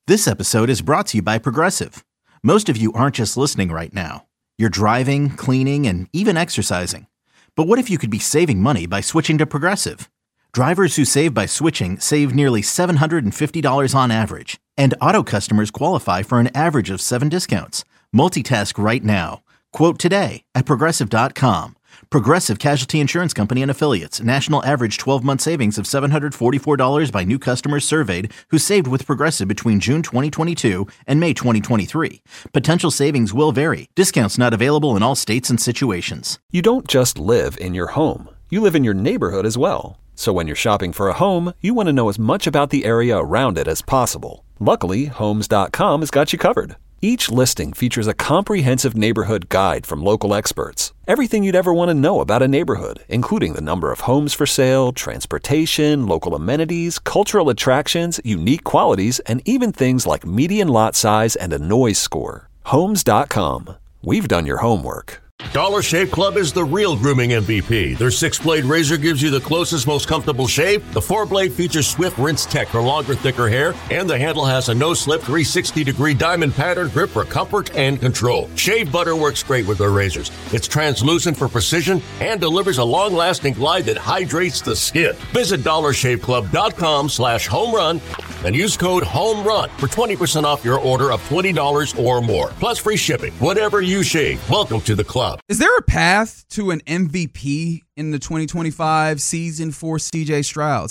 This episode is brought to you by Progressive. Most of you aren't just listening right now. You're driving, cleaning, and even exercising. But what if you could be saving money by switching to Progressive? Drivers who save by switching save nearly $750 on average. And auto customers qualify for an average of 7 discounts. Multitask right now. Quote today at Progressive.com. Progressive Casualty Insurance Company and Affiliates. National average 12-month savings of $744 by new customers surveyed who saved with Progressive between June 2022 and May 2023. Potential savings will vary. Discounts not available in all states and situations. You don't just live in your home. You live in your neighborhood as well. So when you're shopping for a home, you want to know as much about the area around it as possible. Luckily, Homes.com has got you covered. Each listing features a comprehensive neighborhood guide from local experts. Everything you'd ever want to know about a neighborhood, including the number of homes for sale, transportation, local amenities, cultural attractions, unique qualities, and even things like median lot size and a noise score. Homes.com. We've done your homework. Dollar Shave Club is the real grooming MVP. Their 6-blade razor gives you the closest, most comfortable shave. The 4-blade features Swift Rinse Tech for longer, thicker hair. And the handle has a no-slip 360-degree diamond pattern grip for comfort and control. Shave butter works great with their razors. It's translucent for precision and delivers a long-lasting glide that hydrates the skin. Visit DollarShaveClub.com/homerun and use code HOMERUN for 20% off your order of $20 or more. Plus free shipping. Whatever you shave, welcome to the club. Is there a path to an MVP in the 2025 season for CJ Stroud?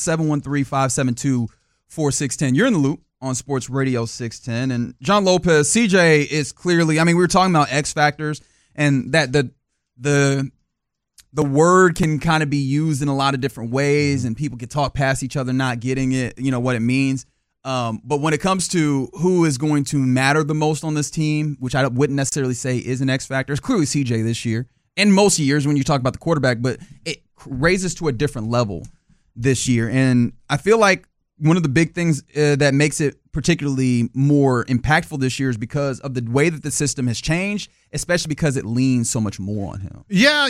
713-572-4610. You're in the loop on Sports Radio 610. And John Lopez, CJ is clearly, we were talking about X factors and that the word can kind of be used in a lot of different ways and people can talk past each other not getting it, what it means. But when it comes to who is going to matter the most on this team, which I wouldn't necessarily say is an X factor, it's clearly CJ this year and most years when you talk about the quarterback, but it raises to a different level this year. And I feel like one of the big things that makes it particularly more impactful this year is because of the way that the system has changed, especially because it leans so much more on him. Yeah,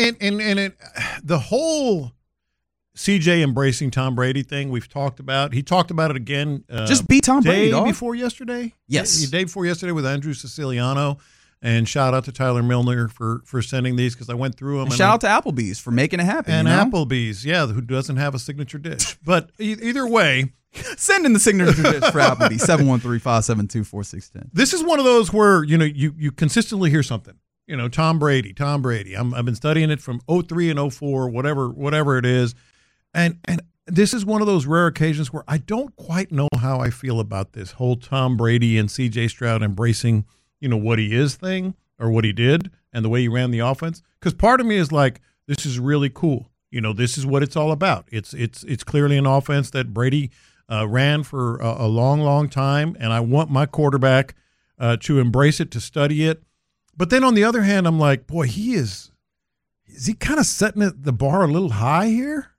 the whole CJ embracing Tom Brady thing we've talked about. He talked about it again. Just beat Tom Brady, day before yesterday? Yes. Day before yesterday with Andrew Siciliano. And shout out to Tyler Milner for sending these because I went through them. And shout out to Applebee's for making it happen. And Applebee's, who doesn't have a signature dish. But either way. Send in the signature dish for Applebee's, 713-572-4610. This is one of those where, you consistently hear something. Tom Brady. I've been studying it from 03 and 04, whatever it is. And this is one of those rare occasions where I don't quite know how I feel about this whole Tom Brady and C.J. Stroud embracing, what he is thing or what he did and the way he ran the offense. Because part of me is like, this is really cool. This is what it's all about. It's clearly an offense that Brady ran for a long, long time, and I want my quarterback to embrace it, to study it. But then on the other hand, I'm like, boy, is he kind of setting the bar a little high here?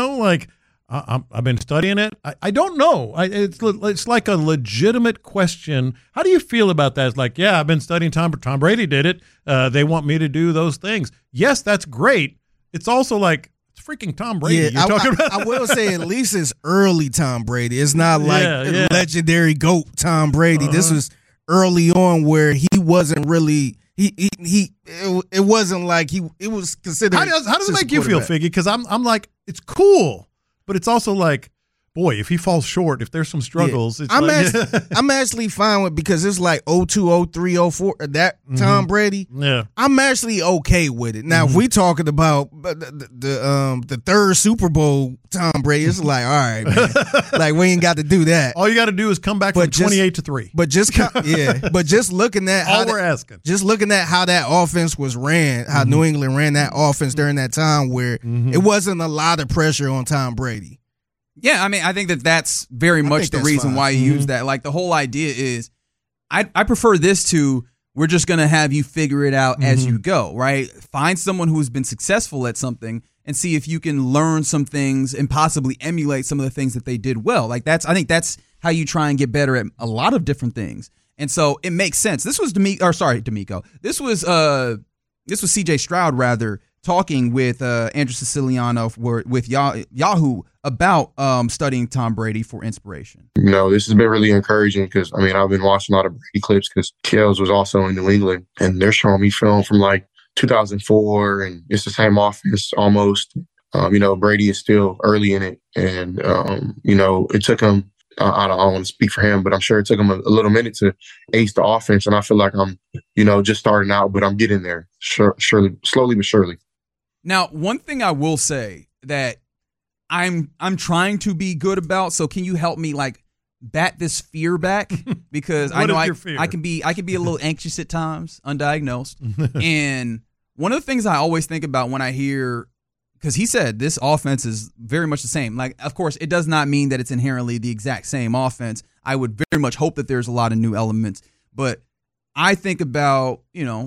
I've been studying it. I don't know. It's like a legitimate question. How do you feel about that? It's like, I've been studying Tom Brady did it. They want me to do those things. Yes, that's great. It's also like, it's freaking Tom Brady. Yeah, I will say at least it's early Tom Brady. It's not like legendary GOAT Tom Brady. This was early on where he wasn't really it wasn't like it was considered. How does it make you feel, Figgy? Because I'm like, it's cool, but it's also like, boy, if he falls short, if there's some struggles, it's I'm actually fine with, because it's like 02, 03, 04, that Tom Brady. Yeah, I'm actually okay with it. Now, if we talking about the third Super Bowl Tom Brady, it's like, all right, man. Like, we ain't got to do that. All you got to do is come back from 28-3. But just looking at just looking at how that offense was ran, how New England ran that offense during that time where it wasn't a lot of pressure on Tom Brady. Yeah, I think that's very much the reason why you use that. Like, the whole idea is, I prefer this to, we're just going to have you figure it out as you go, right? Find someone who's been successful at something and see if you can learn some things and possibly emulate some of the things that they did well. Like, I think that's how you try and get better at a lot of different things. And so it makes sense. This was D'Amico. This was CJ Stroud, rather, talking with Andrew Siciliano with Yahoo about studying Tom Brady for inspiration? This has been really encouraging because, I've been watching a lot of Brady clips because Kels was also in New England, and they're showing me film from like 2004, and it's the same offense almost. Brady is still early in it, and, it took him, I don't want to speak for him, but I'm sure it took him a little minute to ace the offense, and I feel like I'm, just starting out, but I'm getting there, surely, slowly but surely. Now, one thing I will say that I'm trying to be good about, so can you help me like bat this fear back? Because I know I can be a little anxious at times, undiagnosed. And one of the things I always think about when I hear, because he said this offense is very much the same. Like, of course, it does not mean that it's inherently the exact same offense. I would very much hope that there's a lot of new elements. But I think about,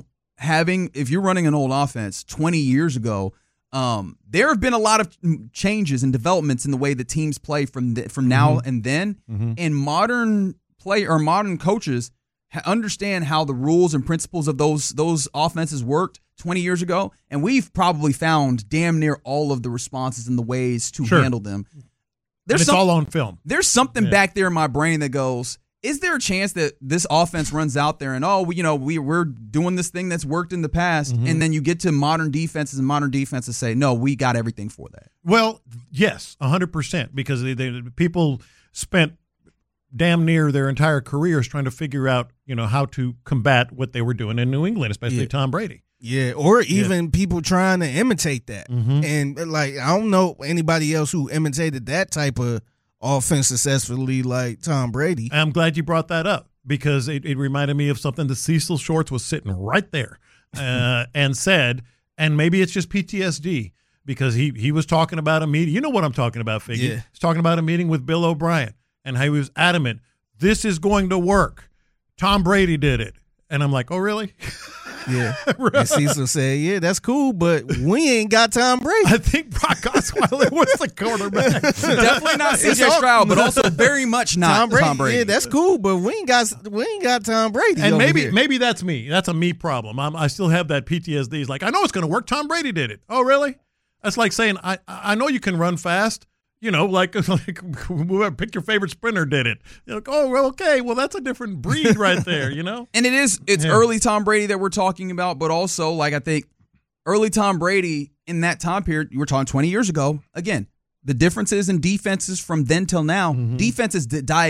if you're running an old offense 20 years ago, there have been a lot of changes and developments in the way that teams play from now and then. And modern coaches understand how the rules and principles of those offenses worked 20 years ago, and we've probably found damn near all of the responses and the ways to handle them. It's all on film. There's something back there in my brain that goes, is there a chance that this offense runs out there and, we're doing this thing that's worked in the past, and then you get to modern defenses and modern defenses say, no, we got everything for that? Well, yes, 100%, because people spent damn near their entire careers trying to figure out, how to combat what they were doing in New England, especially Tom Brady. Yeah, or even people trying to imitate that. And, I don't know anybody else who imitated that type of offense successfully like Tom Brady. I'm glad you brought that up because it reminded me of something that Cecil Shorts was sitting right there and said, and maybe it's just PTSD because he was talking about a meeting. You know what I'm talking about, Figgy. Yeah. He's talking about a meeting with Bill O'Brien and how he was adamant, this is going to work. Tom Brady did it. And I'm like, oh, really? Yeah. Right. And Cecil said, yeah, that's cool, but we ain't got Tom Brady. I think Brock Osweiler was the quarterback. Definitely not C.J. Stroud, but also very much not Tom Brady. Yeah, that's cool, but we ain't got Tom Brady. And maybe that's me. That's a me problem. I still have that PTSD. It's like, I know it's going to work. Tom Brady did it. Oh, really? That's like saying, I know you can run fast. Like whoever pick your favorite sprinter did it. You're like, oh, well, okay, well, that's a different breed right there, And it's early Tom Brady that we're talking about, but also, I think early Tom Brady in that time period, you were talking 20 years ago. Again, the differences in defenses from then till now, defenses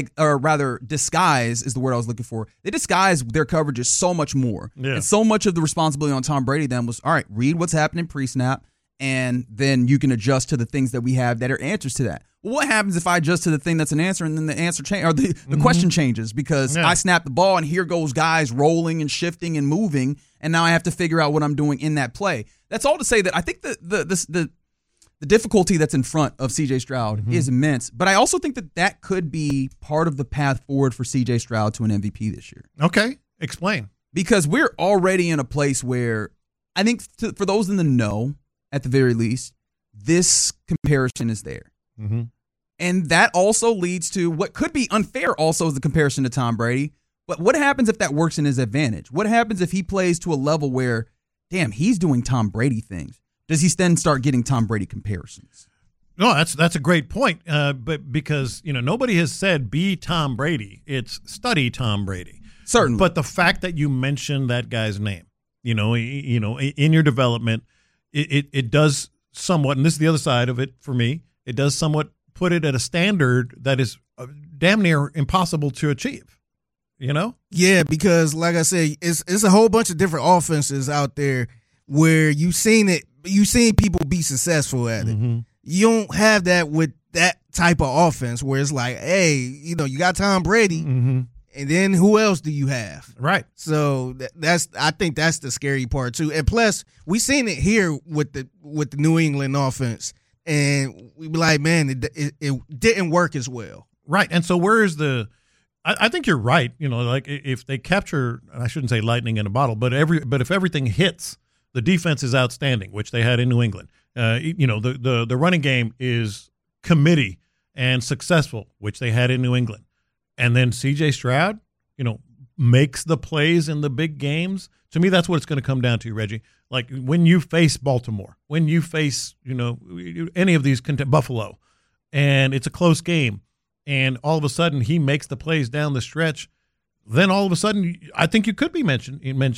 disguise is the word I was looking for. They disguise their coverages so much more. Yeah. And so much of the responsibility on Tom Brady then was, all right, read what's happening pre-snap, and then you can adjust to the things that we have that are answers to that. Well, what happens if I adjust to the thing that's an answer and then the answer change or the question changes because I snap the ball and here goes guys rolling and shifting and moving, and now I have to figure out what I'm doing in that play. That's all to say that I think the difficulty that's in front of C.J. Stroud is immense, but I also think that could be part of the path forward for C.J. Stroud to an MVP this year. Okay, explain. Because we're already in a place where I think for those in the know, at the very least, this comparison is there. And that also leads to what could be unfair also is the comparison to Tom Brady. But what happens if that works in his advantage? What happens if he plays to a level where, damn, he's doing Tom Brady things? Does he then start getting Tom Brady comparisons? No, that's a great point. But because, nobody has said be Tom Brady. It's study Tom Brady. Certainly. But the fact that you mentioned that guy's name, in your development, it does somewhat, and this is the other side of it for me, it does somewhat put it at a standard that is damn near impossible to achieve, Yeah, because like I said, it's a whole bunch of different offenses out there where you've seen people be successful at it. You don't have that with that type of offense where it's like, hey, you got Tom Brady. And then who else do you have? Right. So I think that's the scary part too. And plus, we seen it here with the New England offense, and we be like, man, it didn't work as well. Right. And so where is I think you're right. If they capture, I shouldn't say lightning in a bottle, but if everything hits, the defense is outstanding, which they had in New England. The running game is committee and successful, which they had in New England. And then C.J. Stroud, makes the plays in the big games. To me, that's what it's going to come down to, Reggie. Like when you face Baltimore, when you face, any of these Buffalo, and it's a close game, and all of a sudden he makes the plays down the stretch, then all of a sudden I think you could be mentioned in the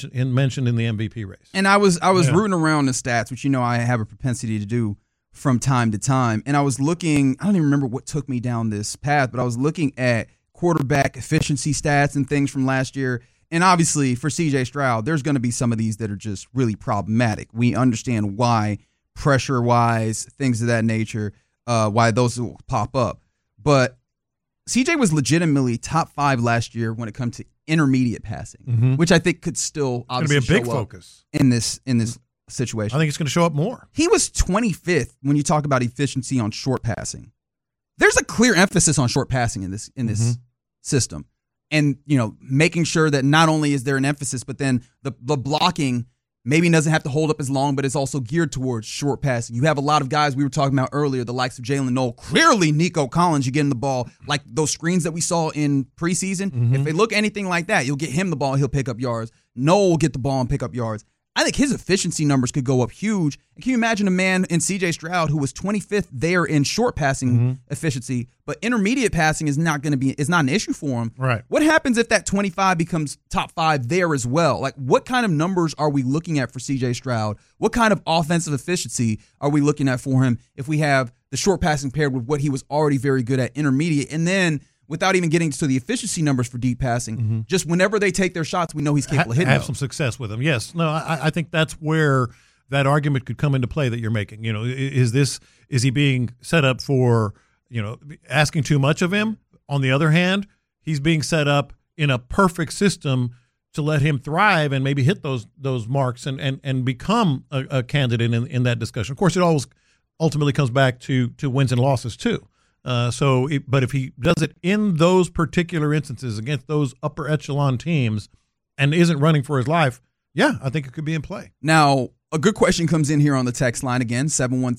MVP race. And I was rooting around the stats, which I have a propensity to do from time to time. And I was looking, I don't even remember what took me down this path, but I was looking at quarterback efficiency stats and things from last year. And obviously for CJ Stroud, there's going to be some of these that are just really problematic. We understand why, pressure-wise, things of that nature, why those will pop up. But CJ was legitimately top 5 last year when it comes to intermediate passing, which I think could still obviously be a big focus in this situation. I think it's going to show up more. He was 25th when you talk about efficiency on short passing. There's a clear emphasis on short passing in this system. And, making sure that not only is there an emphasis, but then the blocking maybe doesn't have to hold up as long, but it's also geared towards short passing. You have a lot of guys we were talking about earlier, the likes of Jalen Noel. Clearly, Nico Collins, you get in the ball, like those screens that we saw in preseason. If they look anything like that, you'll get him the ball, he'll pick up yards. Noel will get the ball and pick up yards. I think his efficiency numbers could go up huge. And can you imagine a man in C.J. Stroud who was 25th there in short passing efficiency, but intermediate passing is not an issue for him? Right. What happens if that 25 becomes top 5 there as well? Like, what kind of numbers are we looking at for C.J. Stroud? What kind of offensive efficiency are we looking at for him if we have the short passing paired with what he was already very good at intermediate? And then, without even getting to the efficiency numbers for deep passing, just whenever they take their shots, we know he's capable of hitting have some success with them. Yes. No, I think that's where that argument could come into play that you're making. Is he being set up for, asking too much of him? On the other hand, he's being set up in a perfect system to let him thrive and maybe hit those marks and become a candidate in that discussion. Of course, it always ultimately comes back to wins and losses too. But if he does it in those particular instances against those upper echelon teams and isn't running for his life, I think it could be in play. Now, a good question comes in here on the text line again,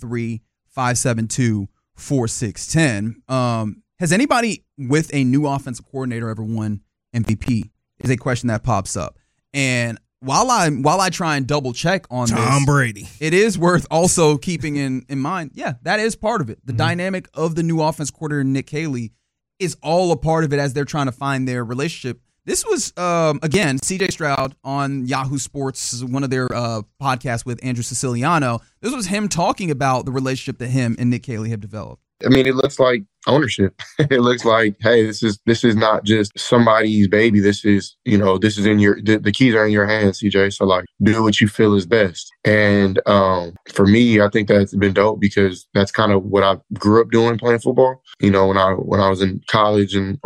713-572-4610. Has anybody with a new offensive coordinator ever won MVP? Is a question that pops up. And while I try and double check on Tom Brady, it is worth also keeping in mind, that is part of it. The dynamic of the new offense coordinator, Nick Haley, is all a part of it as they're trying to find their relationship. This was, again, CJ Stroud on Yahoo Sports, one of their podcasts with Andrew Siciliano. This was him talking about the relationship that him and Nick Haley have developed. I mean, it looks like ownership. It looks like, hey, this is not just somebody's baby. This is, this is the keys are in your hands, CJ. So like, do what you feel is best. And for me, I think that's been dope because that's kind of what I grew up doing, playing football. When I was in college when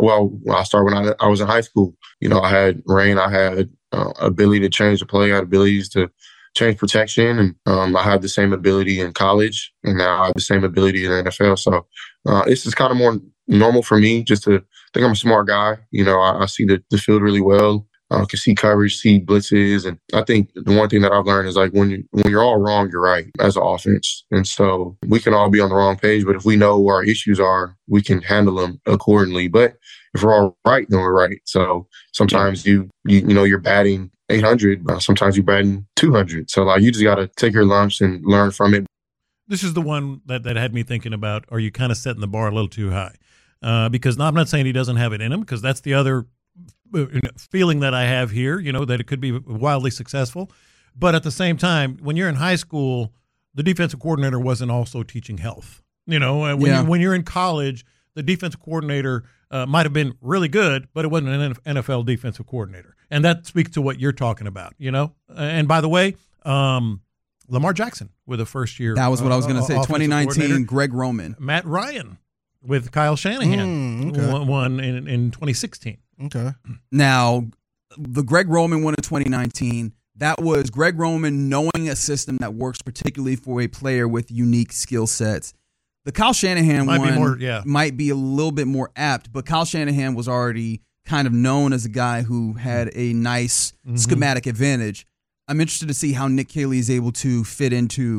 I was in high school, I had rain, I had ability to change the play, I had abilities to change protection, and I had the same ability in college, and now I have the same ability in the NFL. So this is kind of more normal for me. Just to think I'm a smart guy. I see the field really well. Can see coverage, see blitzes, and I think the one thing that I've learned is like when you're all wrong, you're right as an offense. And so we can all be on the wrong page, but if we know where our issues are, we can handle them accordingly. But if we're all right, then we're right. So sometimes you're batting 800, sometimes you're batting 200. So like you just got to take your lumps and learn from it. This is the one that had me thinking about, are you kind of setting the bar a little too high? Because I'm not saying he doesn't have it in him, because that's the other feeling that I have here, that it could be wildly successful. But at the same time, when you're in high school, the defensive coordinator wasn't also teaching health. When you're in college, the defensive coordinator might have been really good, but it wasn't an NFL defensive coordinator. And that speaks to what you're talking about, And by the way, Lamar Jackson with a first year. That was what I was going to say. 2019, Greg Roman. Matt Ryan with Kyle Shanahan won in 2016. Okay. Now, the Greg Roman one in 2019, that was Greg Roman knowing a system that works particularly for a player with unique skill sets. The Kyle Shanahan might be a little bit more apt, but Kyle Shanahan was already kind of known as a guy who had a nice schematic advantage. I'm interested to see how Nick Haley is able to fit into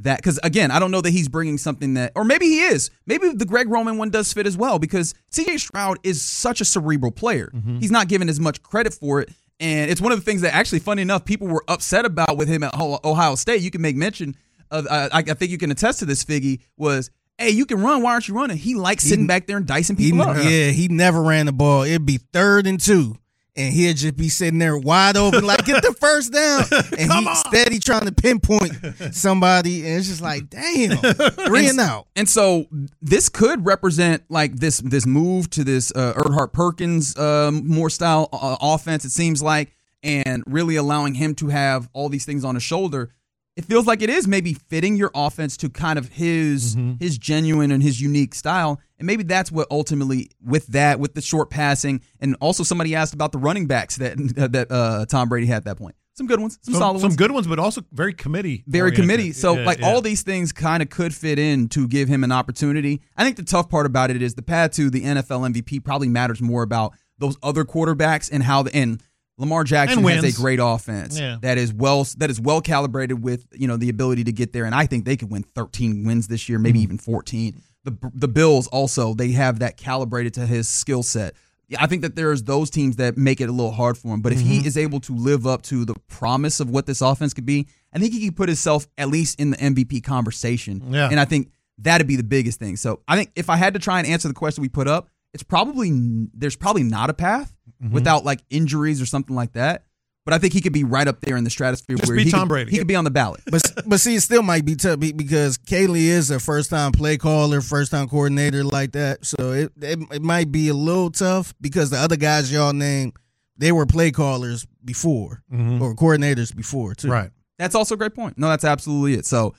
that, because again, I don't know that he's bringing something that, or maybe he is. Maybe the Greg Roman one does fit as well, because C.J. Stroud is such a cerebral player. He's not given as much credit for it. And it's one of the things that actually, funny enough, people were upset about with him at Ohio State. You can make mention of, I think you can attest to this, Figgy, was, hey, you can run. Why aren't you running? He likes sitting back there and dicing people up. Yeah, he never ran the ball. It'd be 3rd and 2. And he'd just be sitting there wide open, like, get the first down. And he's steady trying to pinpoint somebody. And it's just like, damn, 3 and out. And so this could represent like this move to this Erhard Perkins more style offense, it seems like, and really allowing him to have all these things on his shoulder. It feels like it is maybe fitting your offense to kind of his genuine and his unique style. And maybe that's what ultimately, with the short passing, and also somebody asked about the running backs that Tom Brady had at that point. Some good ones, some solid ones. Some good ones, but also very committee. Very committee. So all these things kind of could fit in to give him an opportunity. I think the tough part about it is the path to the NFL MVP probably matters more about those other quarterbacks and how and Lamar Jackson has a great offense that is well calibrated with, the ability to get there, and I think they could win 13 wins this year, maybe even 14. The Bills also, they have that calibrated to his skill set. I think that there's those teams that make it a little hard for him, but if he is able to live up to the promise of what this offense could be, I think he could put himself at least in the MVP conversation. Yeah. And I think that'd be the biggest thing. So I think if I had to try and answer the question we put up, there's probably not a path without like injuries or something like that. But I think he could be right up there in the stratosphere where he could be on the ballot. But see, it still might be tough because Kaylee is a first-time play caller, first-time coordinator like that. So it might be a little tough because the other guys y'all named, they were play callers before or coordinators before too. Right. That's also a great point. No, that's absolutely it. So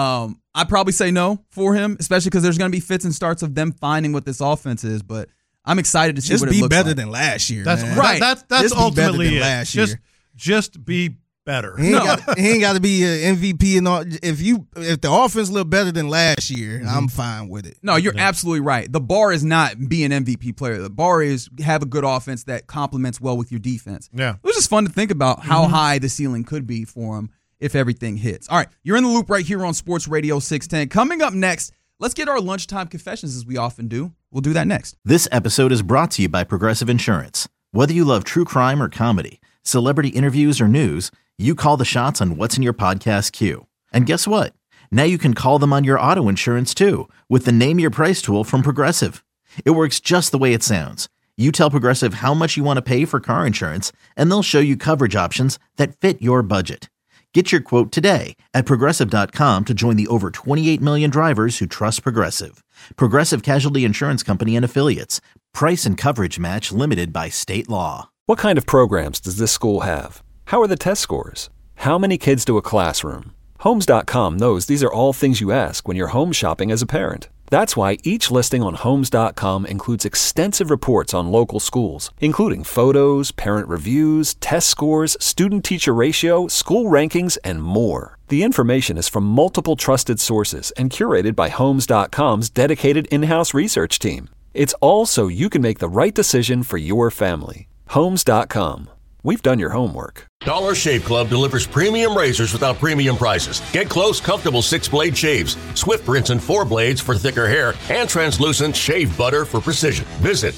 I'd probably say no for him, especially because there's going to be fits and starts of them finding what this offense is. But I'm excited to see what it looks like. Just be better than last year. That's man. Right. That's ultimately it. Last year. Just be better. He ain't got to be an MVP and all. If the offense look better than last year, I'm fine with it. No, you're absolutely right. The bar is not be an MVP player. The bar is have a good offense that complements well with your defense. Yeah. It was just fun to think about how high the ceiling could be for him if everything hits. All right, you're in the loop right here on Sports Radio 610. Coming up next, let's get our lunchtime confessions as we often do. We'll do that next. This episode is brought to you by Progressive Insurance. Whether you love true crime or comedy, celebrity interviews or news, you call the shots on what's in your podcast queue. And guess what? Now you can call them on your auto insurance too with the Name Your Price tool from Progressive. It works just the way it sounds. You tell Progressive how much you want to pay for car insurance, and they'll show you coverage options that fit your budget. Get your quote today at Progressive.com to join the over 28 million drivers who trust Progressive. Progressive Casualty Insurance Company and Affiliates. Price and coverage match limited by state law. What kind of programs does this school have? How are the test scores? How many kids do a classroom? Homes.com knows these are all things you ask when you're home shopping as a parent. That's why each listing on Homes.com includes extensive reports on local schools, including photos, parent reviews, test scores, student-teacher ratio, school rankings, and more. The information is from multiple trusted sources and curated by Homes.com's dedicated in-house research team. It's all so you can make the right decision for your family. Homes.com. We've done your homework. Dollar Shave Club delivers premium razors without premium prices. Get close, comfortable 6-blade shaves, Swift rinse and 4 blades for thicker hair, and translucent shave butter for precision. Visit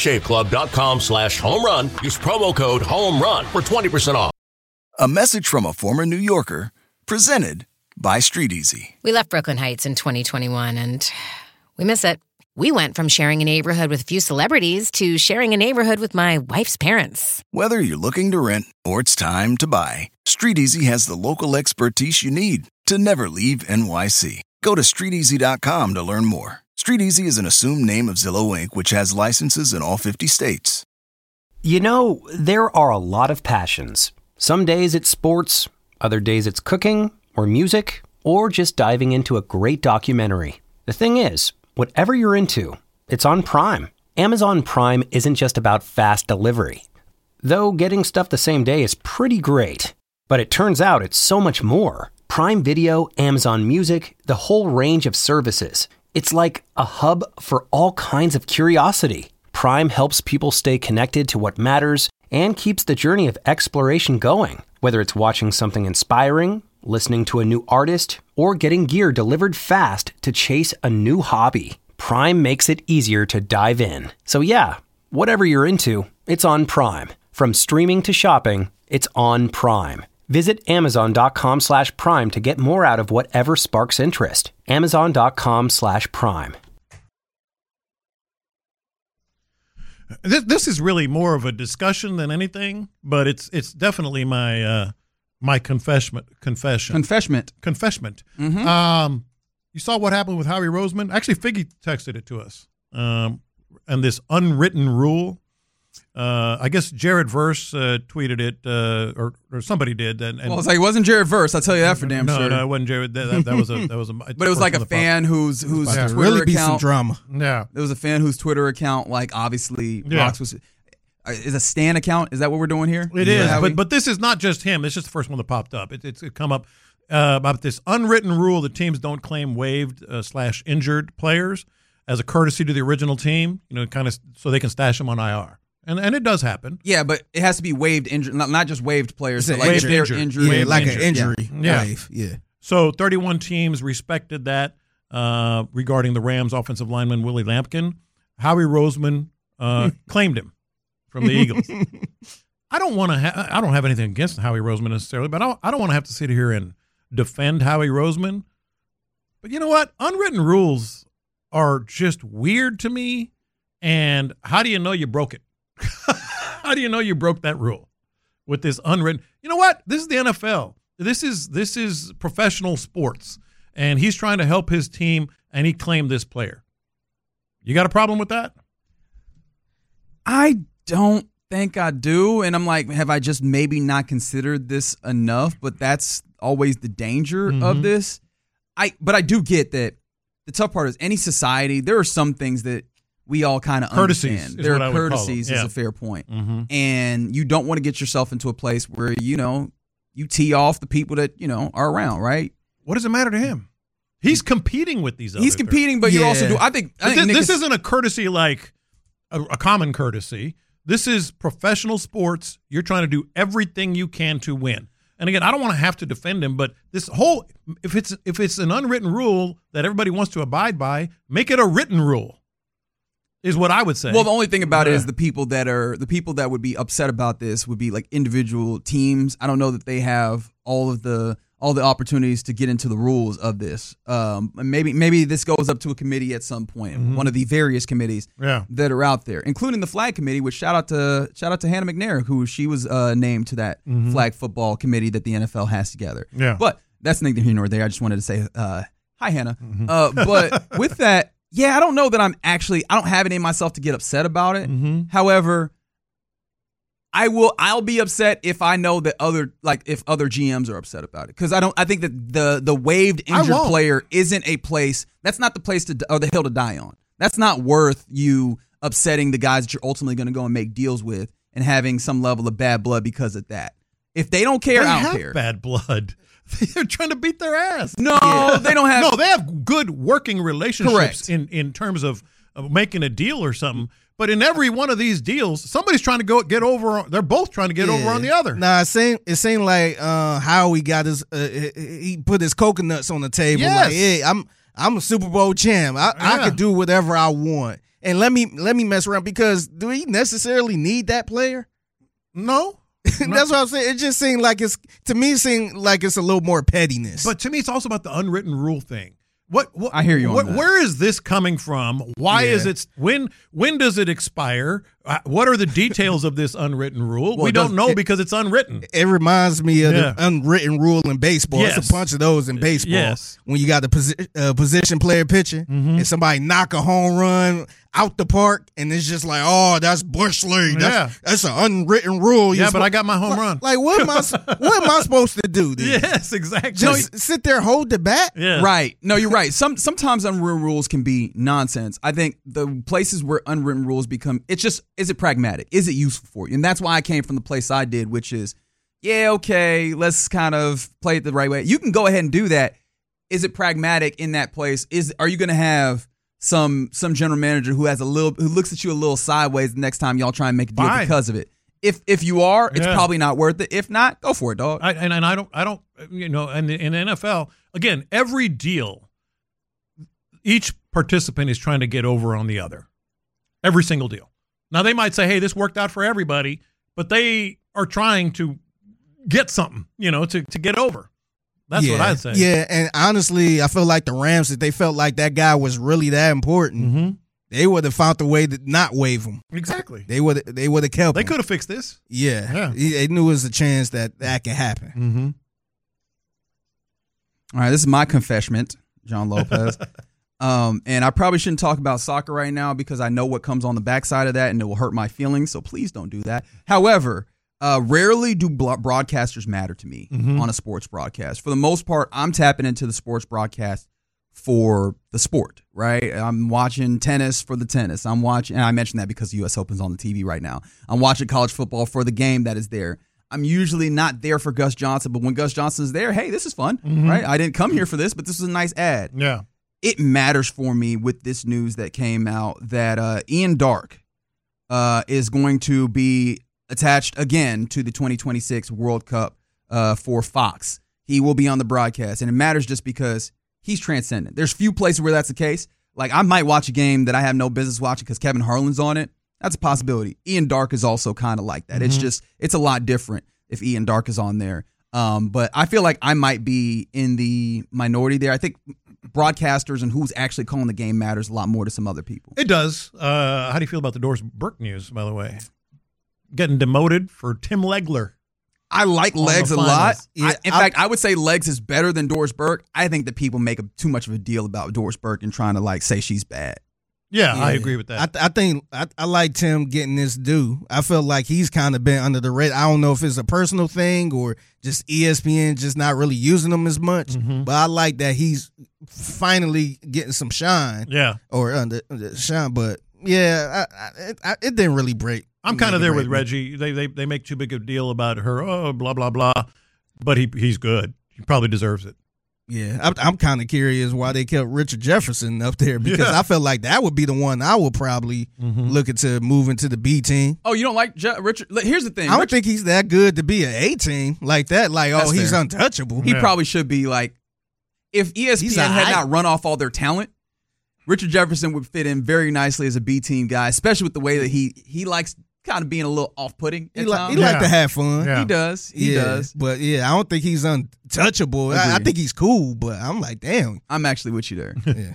dollarshaveclub.com/homerun. Use promo code HOMERUN for 20% off. A message from a former New Yorker, presented by StreetEasy. We left Brooklyn Heights in 2021, and we miss it. We went from sharing a neighborhood with a few celebrities to sharing a neighborhood with my wife's parents. Whether you're looking to rent or it's time to buy, StreetEasy has the local expertise you need to never leave NYC. Go to StreetEasy.com to learn more. StreetEasy is an assumed name of Zillow Inc., which has licenses in all 50 states. You know, there are a lot of passions. Some days it's sports, other days it's cooking or music, or just diving into a great documentary. The thing is, whatever you're into, it's on Prime. Amazon Prime isn't just about fast delivery. Though getting stuff the same day is pretty great. But it turns out it's so much more. Prime Video, Amazon Music, the whole range of services. It's like a hub for all kinds of curiosity. Prime helps people stay connected to what matters and keeps the journey of exploration going. Whether it's watching something inspiring listening to a new artist, or getting gear delivered fast to chase a new hobby. Prime makes it easier to dive in. So yeah, whatever you're into, it's on Prime. From streaming to shopping, it's on Prime. Visit Amazon.com/Prime to get more out of whatever sparks interest. Amazon.com/Prime. This is really more of a discussion than anything, but it's definitely my confession. Mm-hmm. You saw what happened with Howie Roseman? Actually, Figgy texted it to us. And this unwritten rule. I guess Jared Verse tweeted it, or somebody did. And well, it's like it wasn't Jared Verse. I'll tell you that for damn sure. No, it wasn't Jared. That was a. But it was like a fan whose Twitter really be some account. drama. Yeah, there was a fan whose Twitter account, like obviously, Rocks was. Is a Stan account? Is that what we're doing here? It is, but this is not just him. It's just the first one that popped up. It's come up about this unwritten rule that teams don't claim waived / injured players as a courtesy to the original team. Kind of so they can stash them on IR, and it does happen. Yeah, but it has to be waived injured, not just waived players. It's like waived if they're injured. injured, Yeah, like an injury waive. Yeah. So 31 teams respected that regarding the Rams offensive lineman Willie Lampkin. Howie Roseman claimed him from the Eagles. I don't have anything against Howie Roseman necessarily, but I don't want to have to sit here and defend Howie Roseman. But you know what? Unwritten rules are just weird to me. And how do you know you broke it? How do you know you broke that rule with this unwritten? You know what? This is the NFL. This is professional sports, and he's trying to help his team, and he claimed this player. You got a problem with that? I don't think I do, and I'm like, have I just maybe not considered this enough? But that's always the danger of this. But I do get that the tough part is any society, there are some things that we all kind of understand. There are courtesies is a fair point. And you don't want to get yourself into a place where, you tee off the people that, are around, right? What does it matter to him? He's competing with these other He's competing, but you're also doing, I think this isn't a courtesy like a common courtesy. This is professional sports. You're trying to do everything you can to win. And again, I don't want to have to defend him, but this whole if it's an unwritten rule that everybody wants to abide by, make it a written rule, is what I would say. Well, the only thing about it is the people that would be upset about this would be like individual teams. I don't know that they have all the opportunities to get into the rules of this. Maybe this goes up to a committee at some point, one of the various committees that are out there, including the flag committee. Which shout out to Hannah McNair, who she was named to that flag football committee that the NFL has together. Yeah, but that's neither here nor there. I just wanted to say hi, Hannah. But with that, I don't know that I don't have it in myself to get upset about it. However, I'll be upset if I know that if other GMs are upset about it, because I think that the waived injured player isn't a place. That's not the place or the hill to die on. That's not worth you upsetting the guys that you're ultimately going to go and make deals with and having some level of bad blood because of that. If they don't care, I don't care. Bad blood. They're trying to beat their ass. No, they don't have. No, they have good working relationships in terms of making a deal or something. But in every one of these deals, somebody's trying to get over. They're both trying to get over on the other. Nah, it seemed like Howie got his. He put his coconuts on the table. Yes. Like, hey, I'm a Super Bowl champ. I can do whatever I want. And let me mess around, because do he necessarily need that player? No. That's what I'm saying. It just seemed like it's a little more pettiness. But to me, it's also about the unwritten rule thing. What I hear you on that. Where is this coming from? Why is it? When does it expire? What are the details of this unwritten rule? We don't know because it's unwritten. It reminds me of the unwritten rule in baseball. Yes. It's a bunch of those in baseball. Yes. When you got the position player pitching and somebody knock a home run out the park, and it's just like, oh, that's Bush League. That's an unwritten rule. But I got my home run. Like, what am I supposed to do then? Yes, exactly. Just sit there, hold the bat? Yeah. Right. No, you're right. Sometimes unwritten rules can be nonsense. I think the places where unwritten rules become, is it pragmatic? Is it useful for you? And that's why I came from the place I did, which is, okay, let's kind of play it the right way. You can go ahead and do that. Is it pragmatic in that place? Are you going to have some general manager who looks at you a little sideways the next time y'all try and make a deal because of it? If you are, it's probably not worth it. If not, go for it, dog. I don't. in the NFL, again, every deal, each participant is trying to get over on the other. Every single deal. Now, they might say, hey, this worked out for everybody, but they are trying to get something, to get over. That's what I'd say. Yeah, and honestly, I feel like the Rams, if they felt like that guy was really that important, they would have found a way to not waive him. Exactly. They would have kept him. They could have fixed this. Yeah. They knew there was a chance that could happen. Mm-hmm. All right, this is my confession, John Lopez. And I probably shouldn't talk about soccer right now because I know what comes on the backside of that and it will hurt my feelings, so please don't do that. However, rarely do broadcasters matter to me on a sports broadcast. For the most part, I'm tapping into the sports broadcast for the sport, right? I'm watching tennis for the tennis. And I mentioned that because the U.S. Open's on the TV right now. I'm watching college football for the game that is there. I'm usually not there for Gus Johnson, but when Gus Johnson's there, hey, this is fun, right? I didn't come here for this, but this is a nice ad. Yeah. It matters for me with this news that came out that Ian Darke is going to be attached again to the 2026 World Cup for Fox. He will be on the broadcast, and it matters just because he's transcendent. There's few places where that's the case. Like, I might watch a game that I have no business watching because Kevin Harlan's on it. That's a possibility. Ian Darke is also kind of like that. It's a lot different if Ian Darke is on there. But I feel like I might be in the minority there. I think broadcasters and who's actually calling the game matters a lot more to some other people. It does. How do you feel about the Doris Burke news, by the way? Getting demoted for Tim Legler. I like Legs a lot. Yeah, in fact, I would say Legs is better than Doris Burke. I think that people make too much of a deal about Doris Burke and trying to say she's bad. Yeah, I agree with that. I think I like Tim getting this due. I feel like he's kind of been under the radar. I don't know if it's a personal thing or just ESPN just not really using him as much. But I like that he's finally getting some shine. Yeah, or shine. But yeah, it didn't really break. I'm kind of there with Reggie. They make too big a deal about her. Oh, blah blah blah. But he's good. He probably deserves it. Yeah, I'm kind of curious why they kept Richard Jefferson up there because I felt like that would be the one I would probably look into moving to the B team. Oh, you don't like Richard? Here's the thing. I don't think he's that good to be an A team like that. Like, That's he's fair. untouchable. He probably should be like, if ESPN had not run off all their talent, Richard Jefferson would fit in very nicely as a B team guy, especially with the way that he likes kind of being a little off-putting. He like to have fun. Yeah. He does. He does. But yeah, I don't think he's untouchable. I think he's cool, but I'm like, damn. I'm actually with you there. Yeah.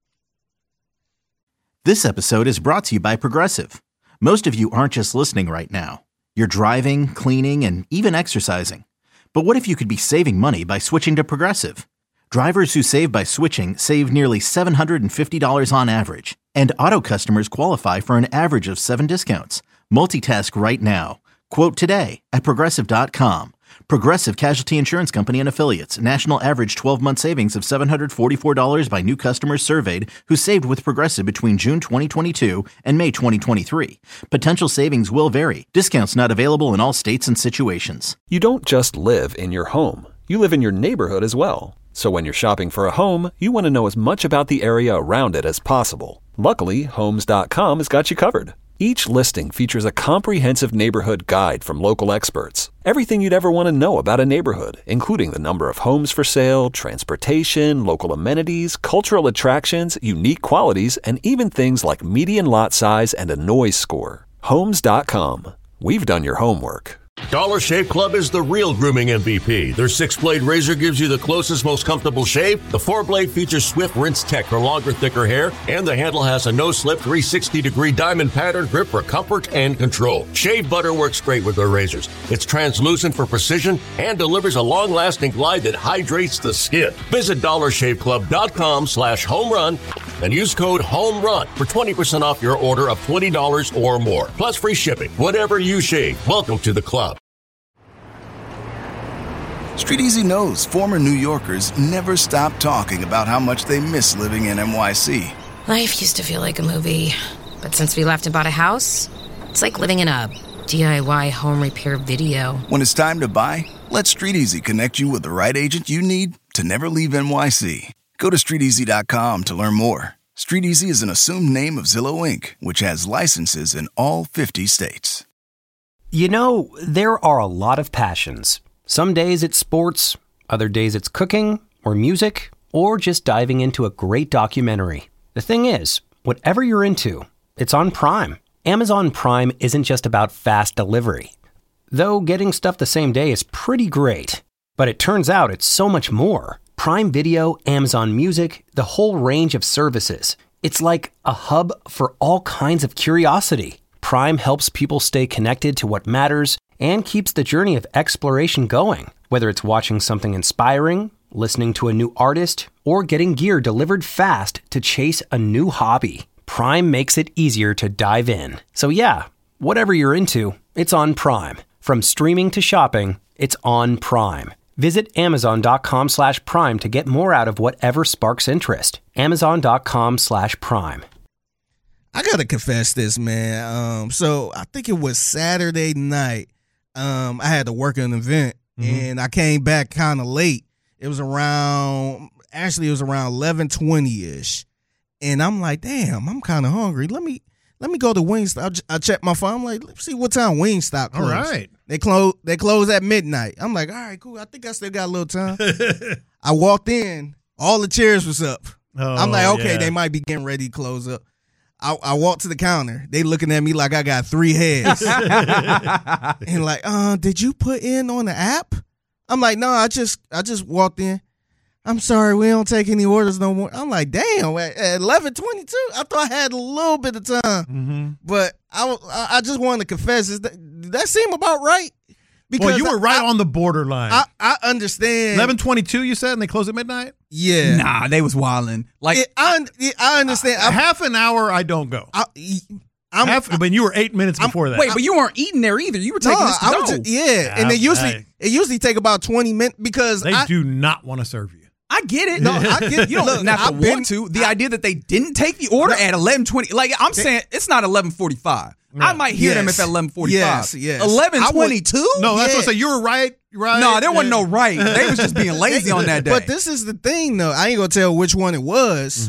This episode is brought to you by Progressive. Most of you aren't just listening right now. You're driving, cleaning, and even exercising. But what if you could be saving money by switching to Progressive? Drivers who save by switching save nearly $750 on average. And auto customers qualify for an average of 7 discounts. Multitask right now. Quote today at Progressive.com. Progressive Casualty Insurance Company and Affiliates. National average 12-month savings of $744 by new customers surveyed who saved with Progressive between June 2022 and May 2023. Potential savings will vary. Discounts not available in all states and situations. You don't just live in your home. You live in your neighborhood as well. So when you're shopping for a home, you want to know as much about the area around it as possible. Luckily, Homes.com has got you covered. Each listing features a comprehensive neighborhood guide from local experts. Everything you'd ever want to know about a neighborhood, including the number of homes for sale, transportation, local amenities, cultural attractions, unique qualities, and even things like median lot size and a noise score. Homes.com. We've done your homework. Dollar Shave Club is the real grooming MVP. Their 6-blade razor gives you the closest, most comfortable shave. The 4-blade features swift rinse tech for longer, thicker hair, and the handle has a no-slip 360-degree diamond pattern grip for comfort and control. Shave butter works great with their razors. It's translucent for precision and delivers a long-lasting glide that hydrates the skin. Visit DollarShaveClub.com/homerun and use code HOMERUN for 20% off your order of $20 or more. Plus free shipping. Whatever you shave, welcome to the club. StreetEasy knows former New Yorkers never stop talking about how much they miss living in NYC. Life used to feel like a movie, but since we left and bought a house, it's like living in a DIY home repair video. When it's time to buy, let StreetEasy connect you with the right agent you need to never leave NYC. Go to StreetEasy.com to learn more. StreetEasy is an assumed name of Zillow Inc., which has licenses in all 50 states. You know, there are a lot of passions. Some days it's sports, Other days it's cooking or music or just diving into a great documentary. The thing is, whatever you're into, it's on Prime. Amazon Prime isn't just about fast delivery. Though getting stuff the same day is pretty great. But it turns out it's so much more. Prime Video, Amazon Music, the whole range of services. It's like a hub for all kinds of curiosity. Prime helps people stay connected to what matters and keeps the journey of exploration going. Whether it's watching something inspiring, listening to a new artist, or getting gear delivered fast to chase a new hobby, Prime makes it easier to dive in. So yeah, whatever you're into, it's on Prime. From streaming to shopping, it's on Prime. Visit Amazon.com/Prime to get more out of whatever sparks interest. Amazon.com/Prime. I gotta confess this, man. So I think it was Saturday night. I had to work an event, and I came back kind of late. It was around 11:20ish, and I'm like, damn, I'm kind of hungry. Let me go to Wingstop. I checked my phone. I'm like, let's see what time Wingstop closed. All right. They close at midnight. I'm like, all right, cool. I think I still got a little time. I walked in. All the chairs was up. I'm like, okay, they might be getting ready to close up. I walked to the counter. They looking at me like I got 3 heads. And like, did you put in on the app? I'm like, no, I just walked in. I'm sorry, we don't take any orders no more. I'm like, damn, at 11:22, I thought I had a little bit of time. But I just wanted to confess, did that seem about right? Because you were right on the borderline. I understand. 11:22, you said, and they close at midnight? Yeah. Nah, they was wilding. Like I understand. Half an hour, I don't go. But you were 8 minutes before that. Wait, but you weren't eating there either. You were taking this to go. And it usually take about 20 minutes because they do not want to serve you. I get it. No, I get it. You don't have to want to. The idea that they didn't take the order at 11:20, like I'm saying, it's not 11:45. No. I might hear them if at 11:45. Yes. 11:22? No, that's what I say. You were right. No, there wasn't no right. They was just being lazy on that day. But this is the thing, though. I ain't gonna tell which one it was.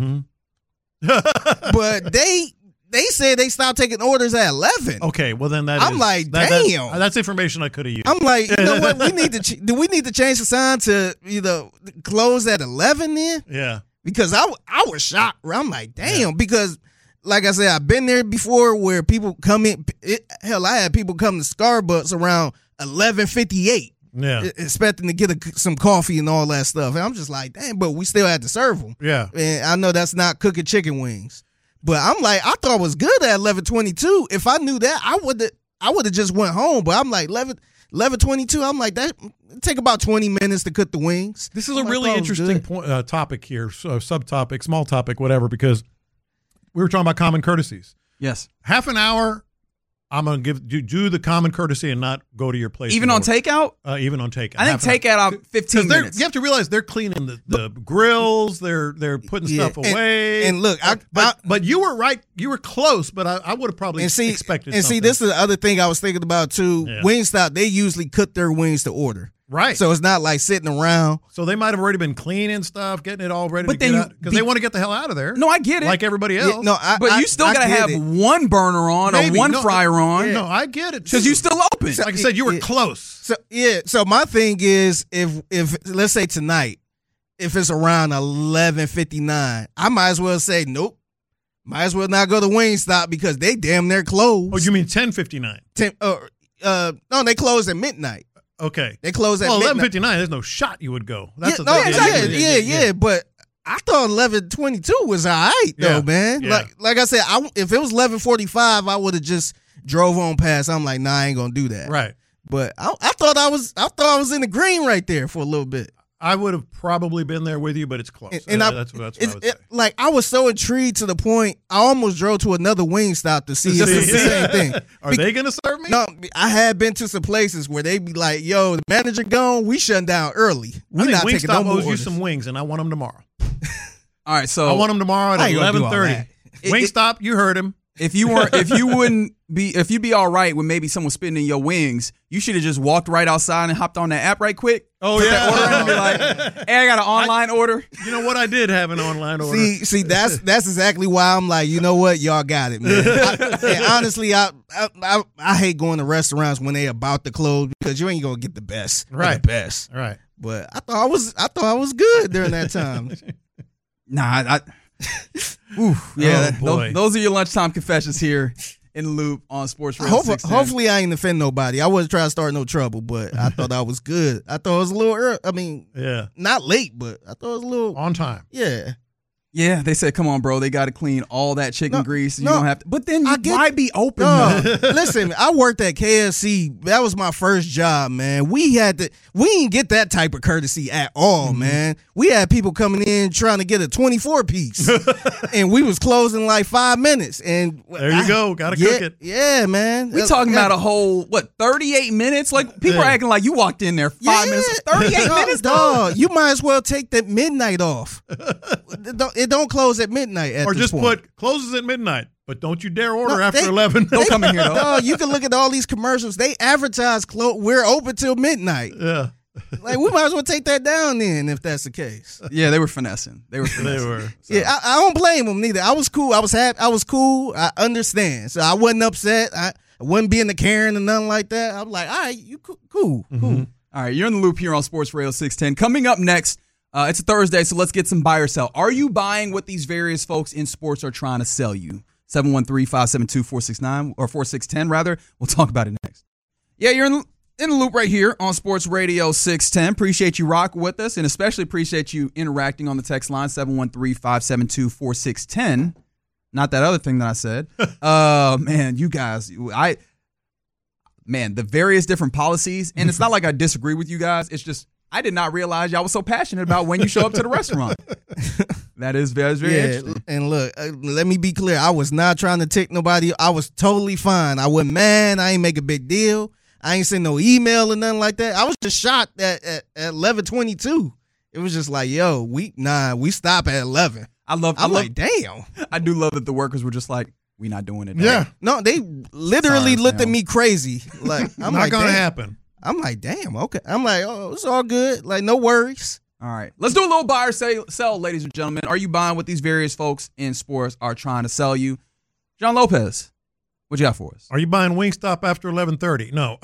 But they said they stopped taking orders at 11. Okay, well then I'm like, damn. That's information I could have used. I'm like, you know what? Do we need to change the sign to either close at 11 then? Yeah. Because I was shocked. I'm like, damn. Because like I said, I've been there before where people come in. Hell, I had people come to Starbucks around 11:58. Yeah. Expecting to get some coffee and all that stuff. And I'm just like, damn, but we still had to serve them. Yeah. And I know that's not cooking chicken wings. But I'm like, I thought it was good at 11:22. If I knew that, I would have just went home. But I'm like, 11:22, I'm like, that take about 20 minutes to cook the wings. This is a really interesting topic here, subtopic, small topic, whatever, because we were talking about common courtesies. Yes. Half an hour, I'm going to do the common courtesy and not go to your place. Even on takeout? Even on takeout. I think takeout out 15 minutes. You have to realize they're cleaning the grills. They're putting stuff away. And look, but you were right. You were close, but I would have probably expected and something. See, this is the other thing I was thinking about, too. Yeah. Wingstop, they usually cook their wings to order. Right. So it's not like sitting around. So they might have already been cleaning stuff, getting it all ready to get out. Because they want to get the hell out of there. No, I get it. Like everybody else. Yeah, but you still got to have one burner on or one fryer on. No, I get it. Because you still open. Like I said, you were close. So my thing is, if let's say tonight, if it's around 11:59, I might as well say, nope. Might as well not go to Wingstop because they damn near closed. Oh, you mean 10:59? No, they close at midnight. Okay. They close at midnight. 11:59, there's no shot you would go. But I thought 11:22 was all right though, man. Yeah. Like I said, if it was 11:45, I would have just drove on past. I'm like, nah, I ain't gonna do that. Right. But I thought I was in the green right there for a little bit. I would have probably been there with you, but it's close. That's what I would say. Like, I was so intrigued to the point, I almost drove to another Wingstop to see if it's the same thing. Are they going to serve me? No, I had been to some places where they be like, yo, the manager gone, we shutting down early. We not taking no more orders. Wingstop owes you some wings, and I want them tomorrow. All right, so I want them tomorrow at 11:30. Wingstop, you heard him. If you'd be all right with maybe someone spitting in your wings, you should have just walked right outside and hopped on that app right quick. Oh, put yeah. that order in and be like, hey, I got an online order. You know what? I did have an online order. See, that's exactly why I'm like, you know what? Y'all got it, man. And honestly, I hate going to restaurants when they about to close because you ain't gonna get the best. Right. The best. Right. but I thought I was good during that time. Nah, those are your lunchtime confessions here in the Loop on Sports Radio 610. Hopefully I ain't offend nobody. I wasn't trying to start no trouble, but I thought I was good. I thought it was a little early. I mean, not late, but I thought it was a little on time. Yeah. Yeah, they said, come on, bro. They got to clean all that chicken grease. You don't have to. But then why be open, though? Listen, I worked at KFC. That was my first job, man. We didn't get that type of courtesy at all, man. We had people coming in trying to get a 24-piece. And we was closing like 5 minutes. And there you go. Got to cook it. Yeah, man. We talking about a whole, 38 minutes? Like, people are acting like you walked in there 5 minutes. 38 minutes, dog. You might as well take that midnight off. It don't close at midnight at or this just point. Put closes at midnight, but don't you dare order after 11. Don't come in here, though. No, you can look at all these commercials. They advertise we're open till midnight. Yeah. Like, we might as well take that down then if that's the case. Yeah, they were finessing. They were. So. Yeah, I don't blame them neither. I was cool. I was happy. I was cool. I understand. So I wasn't upset. I wasn't being a Karen or nothing like that. I was like, all right, you cool. All right, you're in the Loop here on Sports Radio 610. Coming up next, it's a Thursday, so let's get some buy or sell. Are you buying what these various folks in sports are trying to sell you? 713-572-4669 or 4610 rather. We'll talk about it next. Yeah, you're in the Loop right here on Sports Radio 610. Appreciate you rocking with us, and especially appreciate you interacting on the text line 713-572-4610. Not that other thing that I said. Man, you guys, the various different policies, and it's not like I disagree with you guys. It's just I did not realize y'all was so passionate about when you show up to the restaurant. That is very, very interesting. And look, let me be clear. I was not trying to tick nobody. I was totally fine. I wasn't mad. I ain't make a big deal. I ain't send no email or nothing like that. I was just shocked at 11:22. It was just like, yo, we stop at 11. I'm like, damn. I do love that the workers were just like, we not doing it. Yeah. No, they literally looked at me crazy. Like, I'm not like, gonna happen. I'm like, damn, okay. I'm like, oh, it's all good. Like, no worries. All right. Let's do a little buy or sell, ladies and gentlemen. Are you buying what these various folks in sports are trying to sell you? John Lopez, what you got for us? Are you buying Wingstop after 11:30? No.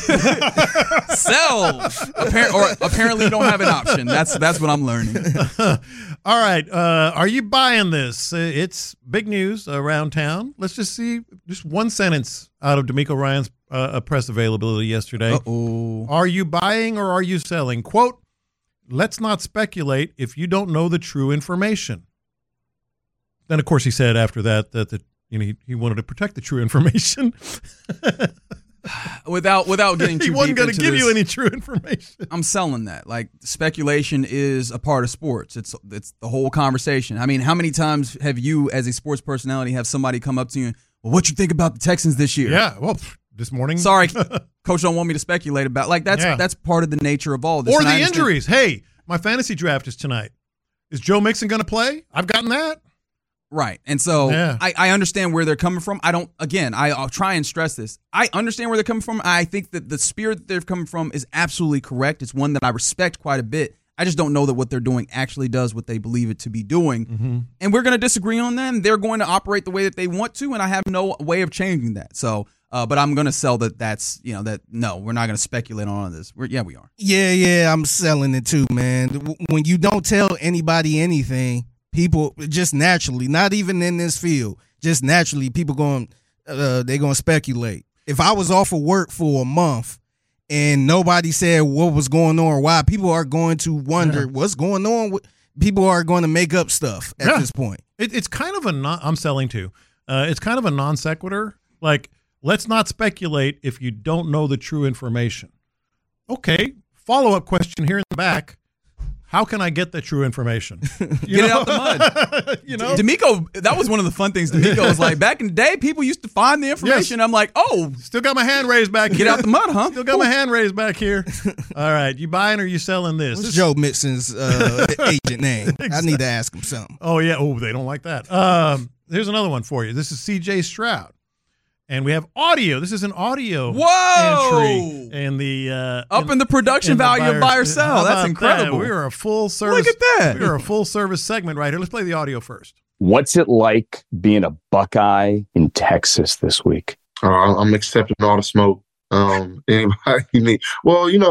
Sell. Apparently you don't have an option. That's what I'm learning. All right. Are you buying this? It's big news around town. Let's just see just one sentence out of D'Amico Ryan's press availability yesterday. Uh-oh. Are you buying or are you selling? Quote, let's not speculate if you don't know the true information. Then, of course, he said after that he wanted to protect the true information. Without getting too deep into this. He wasn't going to give you any true information. I'm selling that. Like, speculation is a part of sports. It's the whole conversation. I mean, how many times have you, as a sports personality, have somebody come up to you and, well, what you think about the Texans this year? Yeah, well, this morning. Sorry, coach don't want me to speculate about. Like, that's part of the nature of all this. Or the injuries. Hey, my fantasy draft is tonight. Is Joe Mixon going to play? I've gotten that. Right. And so I understand where they're coming from. I'll try and stress this. I understand where they're coming from. I think that the spirit that they're coming from is absolutely correct. It's one that I respect quite a bit. I just don't know that what they're doing actually does what they believe it to be doing. Mm-hmm. And we're going to disagree on them. They're going to operate the way that they want to, and I have no way of changing that. So, but I'm going to sell no, we're not going to speculate on this. We are. Yeah, I'm selling it too, man. When you don't tell anybody anything, people just naturally, not even in this field, just naturally, people they're going to speculate. If I was off of work for a month and nobody said what was going on or why, people are going to wonder what's going on. People are going to make up stuff at this point. It's kind of I'm selling too. It's kind of a non sequitur. Like, let's not speculate if you don't know the true information. Okay, follow-up question here in the back. How can I get the true information? Get it out the mud. D'Amico, that was one of the fun things. D'Amico was like, back in the day, people used to find the information. Yes. I'm like, still got my hand raised back here. Get out the mud, huh? Still got my hand raised back here. All right, you buying or you selling this? What's Joe Mixon's agent name? Exactly. I need to ask him something. Oh, yeah. Oh, they don't like that. Here's another one for you. This is C.J. Stroud. And we have audio. This is an audio entry in the in the production value of buy or sell. That's incredible. We are a full service. Look at that. We are a full service segment right here. Let's play the audio first. What's it like being a Buckeye in Texas this week? I'm accepting all the smoke. Anybody need? Well,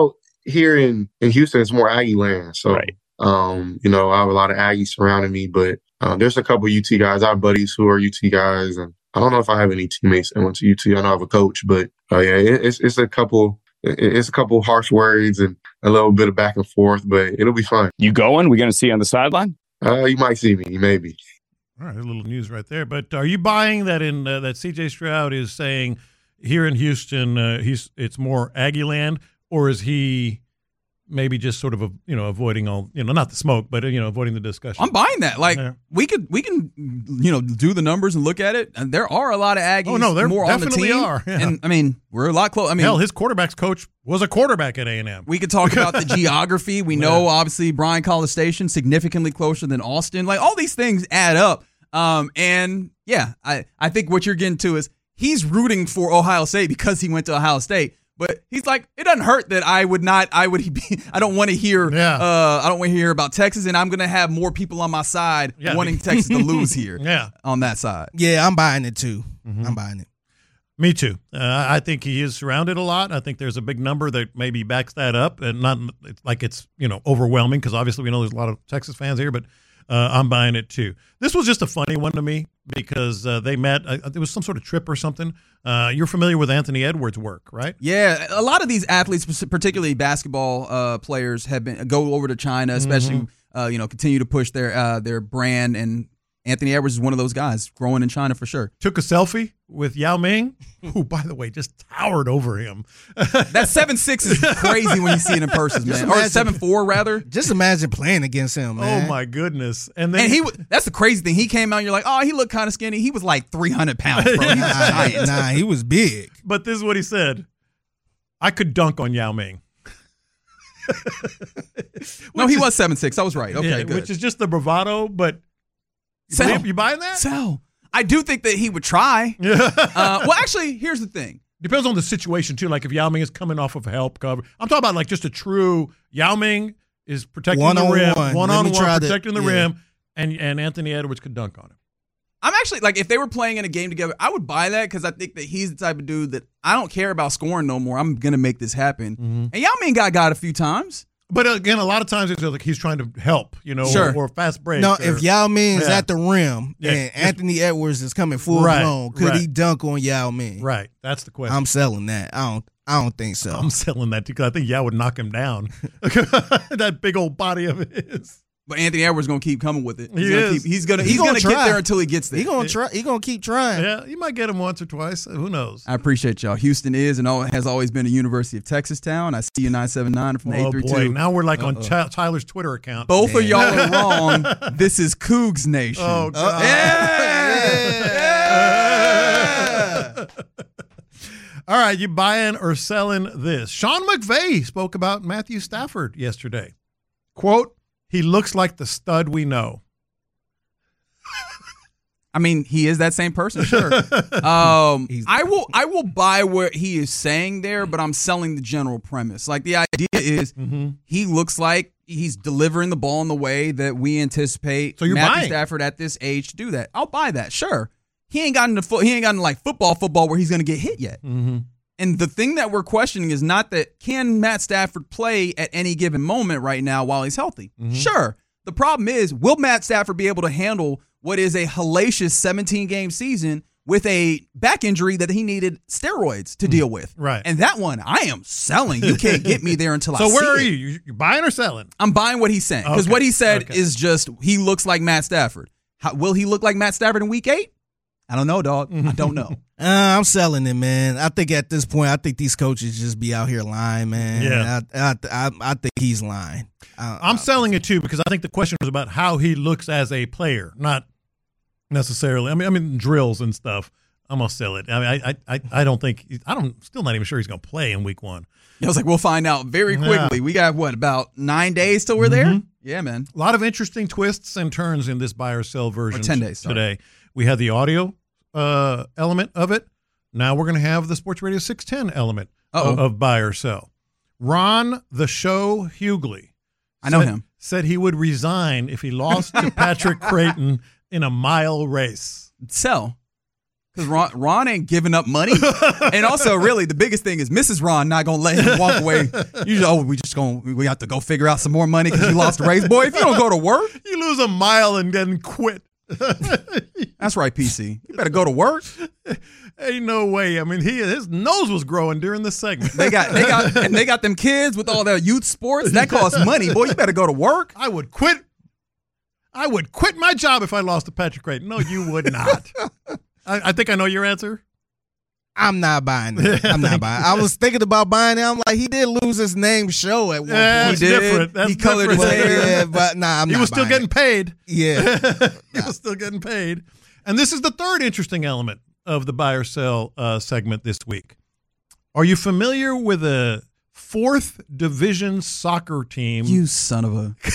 here in Houston, it's more Aggie land. So, Right. you know, I have a lot of Aggies surrounding me, but there's a couple UT guys. I have buddies who are UT guys, and I don't know if I have any teammates that went to UT. I know I have a coach, but yeah, it's a couple. It's a couple harsh words and a little bit of back and forth, but it'll be fun. You going? We going to see you on the sideline? You might see me, maybe. All right, a little news right there. But are you buying that that C.J. Stroud is saying here in Houston it's more Aggie land, or is he maybe just sort of avoiding all not the smoke, but avoiding the discussion? I'm buying that. Like we can do the numbers and look at it, and there are a lot of Aggies. Oh no, there more definitely on the team. are. Yeah. And I mean, we're a lot close. I mean, hell, his quarterback's coach was a quarterback at A&M. We could talk about the geography. We know obviously Bryan College Station significantly closer than Austin. Like all these things add up. And yeah, I think what you're getting to is he's rooting for Ohio State because he went to Ohio State. But he's like, it doesn't hurt that I don't want to hear I don't want to hear about Texas, and I'm going to have more people on my side wanting Texas to lose here on that side. Yeah, I'm buying it too. Mm-hmm. I'm buying it. Me too. I think he is surrounded a lot. I think there's a big number that maybe backs that up, and not like it's overwhelming because obviously we know there's a lot of Texas fans here, but I'm buying it too. This was just a funny one to me because they met. It was some sort of trip or something. You're familiar with Anthony Edwards' work, right? Yeah, a lot of these athletes, particularly basketball players, have go over to China, especially continue to push their brand. And Anthony Edwards is one of those guys growing in China for sure. Took a selfie with Yao Ming, who, by the way, just towered over him. That 7'6" is crazy when you see it in person, man. Or 7'4", rather. Just imagine playing against him, man. Oh my goodness! And then that's the crazy thing. He came out, and you're like, oh, he looked kind of skinny. He was like 300 pounds, bro. He was giant. Nah, he was big. But this is what he said: I could dunk on Yao Ming. No, he was 7'6". I was right. Okay, good. Which is just the bravado, but. Sal, you buying that? Sal, I do think that he would try. Well, actually, here's the thing. Depends on the situation, too. Like if Yao Ming is coming off of help cover. I'm talking about like just a true Yao Ming is protecting the rim. One-on-one, protecting the rim. And Anthony Edwards could dunk on him. I'm actually, like, if they were playing in a game together, I would buy that because I think that he's the type of dude that I don't care about scoring no more. I'm going to make this happen. Mm-hmm. And Yao Ming got a few times. But again, a lot of times it's like he's trying to help, sure. or fast break. No, if Yao Ming is at the rim and Anthony Edwards is coming full blown, could he dunk on Yao Ming? Right, that's the question. I'm selling that. I don't think so. I'm selling that because I think Yao would knock him down. That big old body of his. But Anthony Edwards is going to keep coming with it. He's gonna get there until he gets there. He's going to try. He's going to keep trying. Yeah, you might get him once or twice. Who knows? I appreciate y'all. Houston is and has always been a University of Texas town. I see you 979 from 832. Boy, now we're like on Tyler's Twitter account. Both of y'all are wrong. This is Cougs Nation. Oh, God. Yeah. All right, you buying or selling this? Sean McVay spoke about Matthew Stafford yesterday. Quote, he looks like the stud we know. I mean, he is that same person, sure. I will buy what he is saying there, but I'm selling the general premise. Like the idea is he looks like he's delivering the ball in the way that we anticipate so you're Matthew buying. Stafford at this age to do that. I'll buy that, sure. He ain't gotten like football where he's going to get hit yet. Mm-hmm. And the thing that we're questioning is not that can Matt Stafford play at any given moment right now while he's healthy. Mm-hmm. Sure. The problem is, will Matt Stafford be able to handle what is a hellacious 17-game season with a back injury that he needed steroids to deal with? Right. And that one, I am selling. You can't get me there until I see it. So where are you? You buying or selling? I'm buying what he's saying. Because what he said is just he looks like Matt Stafford. Will he look like Matt Stafford in Week 8? I don't know, dog. I don't know. I'm selling it, man. I think at this point, these coaches just be out here lying, man. Yeah. I think he's lying. I'm selling it too because I think the question was about how he looks as a player, not necessarily. I mean drills and stuff. I'm gonna sell it. I mean, I don't think still not even sure he's gonna play in Week 1. I was like, we'll find out very quickly. We got about 9 days till we're there. Yeah, man. A lot of interesting twists and turns in this buy or sell version. Or 10 days today. We had the audio element of it. Now we're going to have the Sports Radio 610 element of buy or sell. Ron the Show Hughley. I know him. Said he would resign if he lost to Patrick Creighton in a mile race. Sell. Because Ron ain't giving up money. And also, really, the biggest thing is Mrs. Ron not going to let him walk away. Usually, we have to go figure out some more money because you lost the race. Boy, if you don't go to work. You lose a mile and then quit. That's right, PC. You better go to work. Ain't no way. I mean, his nose was growing during the segment. They got them kids with all their youth sports. That costs money. Boy, you better go to work. I would quit my job if I lost to Patrick Creighton. No, you would not. I think I know your answer. I'm not buying it. I was thinking about buying it. I'm like, he did lose his name show at one point. That's different. That's he colored his hair. Yeah, but I'm not. He was still getting paid. Yeah. He was still getting paid. And this is the third interesting element of the buy or sell segment this week. Are you familiar with a 4th division soccer team? You son of a...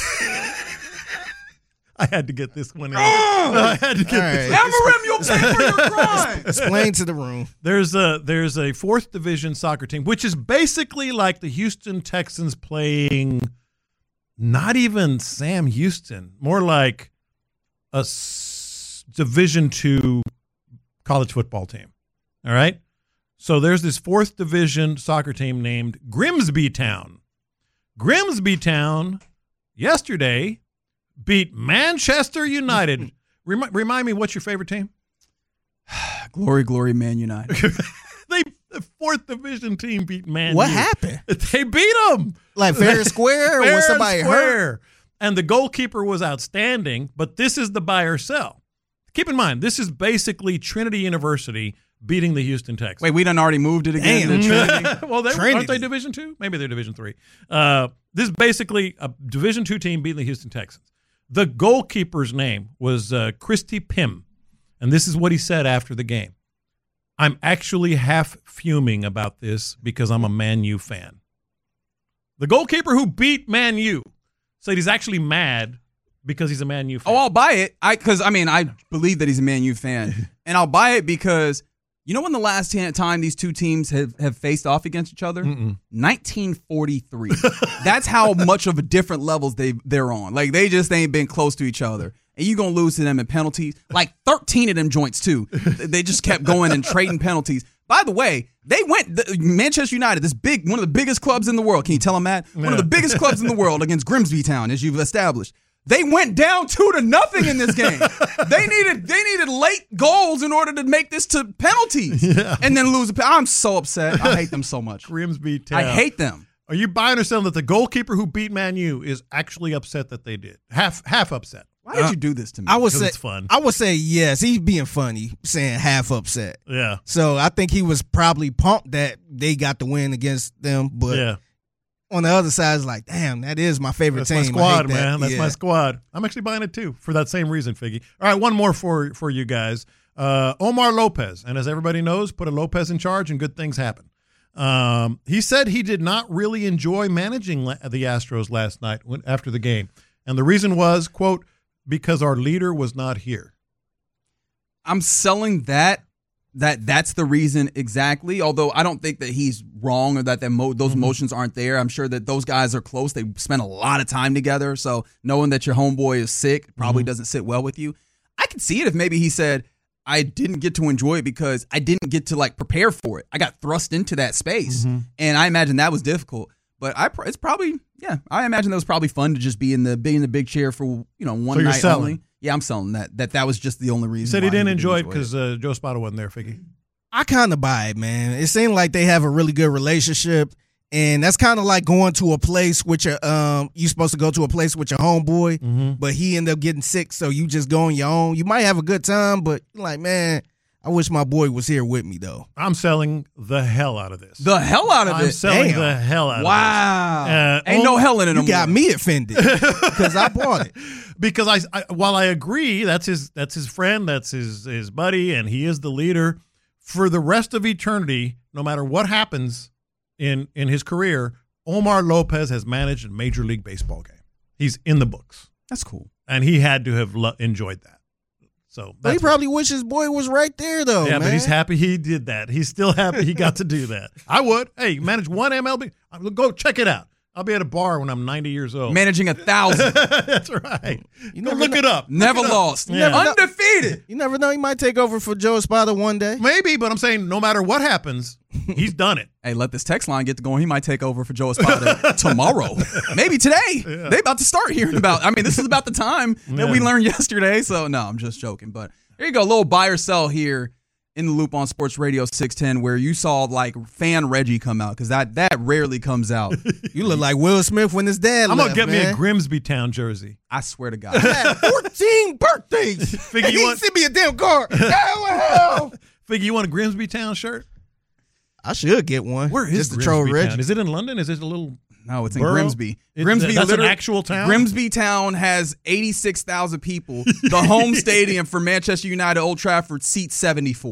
I had to get this one in. I had to get this. Amarim, you'll pay for your crime. Explain to the room. There's a 4th division soccer team, which is basically like the Houston Texans playing not even Sam Houston, more like a Division II college football team. All right? So there's this 4th division soccer team named Grimsby Town. Grimsby Town yesterday beat Manchester United. Remind me, what's your favorite team? Glory, glory, Man United. The 4th division team beat Man What U. happened? They beat them. Like fair and square? Or was somebody hurt? And the goalkeeper was outstanding, but this is the buy or sell. Keep in mind, this is basically Trinity University beating the Houston Texans. Wait, we done already moved it again to Trinity? Well, aren't they Division II? Maybe they're Division III. This is basically a Division II team beating the Houston Texans. The goalkeeper's name was Christy Pym, and this is what he said after the game. I'm actually half fuming about this because I'm a Man U fan. The goalkeeper who beat Man U said he's actually mad because he's a Man U fan. Oh, I'll buy it. I believe that he's a Man U fan. And I'll buy it because, you know when the last time these two teams have faced off against each other? 1943. That's how much of a different levels they're on. Like, they just ain't been close to each other. And you're going to lose to them in penalties. Like, 13 of them joints, too. They just kept going and trading penalties. By the way, Manchester United, one of the biggest clubs in the world. Can you tell them that? One of the biggest clubs in the world against Grimsby Town, as you've established. They went down 2-0 in this game. They needed late goals in order to make this to penalties and then lose. I'm so upset. I hate them so much. Grimsby Town. I hate them. Are you buying or selling that the goalkeeper who beat Man U is actually upset that they did? Half upset. Why did you do this to me? It's fun. I would say yes. He's being funny, saying half upset. Yeah. So I think he was probably pumped that they got the win against them, but on the other side, it's like, damn, that is my favorite team. That's my squad, man. That's my squad. I'm actually buying it too for that same reason, Figgy. All right, one more for you guys. Omar Lopez, and as everybody knows, put a Lopez in charge and good things happen. He said he did not really enjoy managing the Astros last night after the game. And the reason was, quote, because our leader was not here. I'm selling that's the reason exactly, although I don't think that he's wrong or that those emotions aren't there. I'm sure that those guys are close. They spent a lot of time together, so knowing that your homeboy is sick probably doesn't sit well with you. I could see it if maybe he said, I didn't get to enjoy it because I didn't get to prepare for it. I got thrust into that space, and I imagine that was difficult. But it's probably, I imagine that was probably fun to just be in the big chair for one so night selling. only. Yeah, I'm selling that was just the only reason. He said he didn't enjoy it because Joe Spada wasn't there, Figgy. I kind of buy it, man. It seemed like they have a really good relationship, and that's kind of like going to a place with your you're supposed to go to a place with your homeboy, but he ended up getting sick, so you just go on your own. You might have a good time, but you're like, man, I wish my boy was here with me, though. I'm selling the hell out of this. The hell out of I'm this? selling the hell out of this. Wow. Ain't no hell in it no more. You got me offended because I bought it. Because while I agree, that's his friend, that's his buddy, and he is the leader for the rest of eternity, no matter what happens in his career, Omar Lopez has managed a Major League Baseball game. He's in the books. That's cool. And he had to have enjoyed that. So but he probably wished his boy was right there, though. Yeah, man. But he's happy he did that. He's still happy he got to do that. I would. Hey, manage one MLB. Go check it out. I'll be at a bar when I'm 90 years old. Managing 1,000. That's right. You know, look it up. Never lost. Yeah. Undefeated. You never know. He might take over for Joe Espada one day. Maybe, but I'm saying no matter what happens, he's done it. Hey, let this text line get to going. He might take over for Joe Espada tomorrow. Maybe today. Yeah. They about to start hearing about. I mean, this is about the time that we learned yesterday. So no, I'm just joking. But there you go, a little buy or sell here in the loop on Sports Radio 610, where you saw like fan Reggie come out, because that rarely comes out. You look like Will Smith when his dad I'm left, gonna get man. me a Grimsby Town jersey. I swear to God. I had 14 birthdays. Figure you he want sent me a damn card. Hell. Figure you want a Grimsby Town shirt? I should get one. Where is just to troll Grimsby Reggie? Town? Is it in London? Is it a little? No, it's in borough? Grimsby. Grimsby, that's an actual town? Grimsby Town has 86,000 people. The home stadium for Manchester United, Old Trafford, seats 74.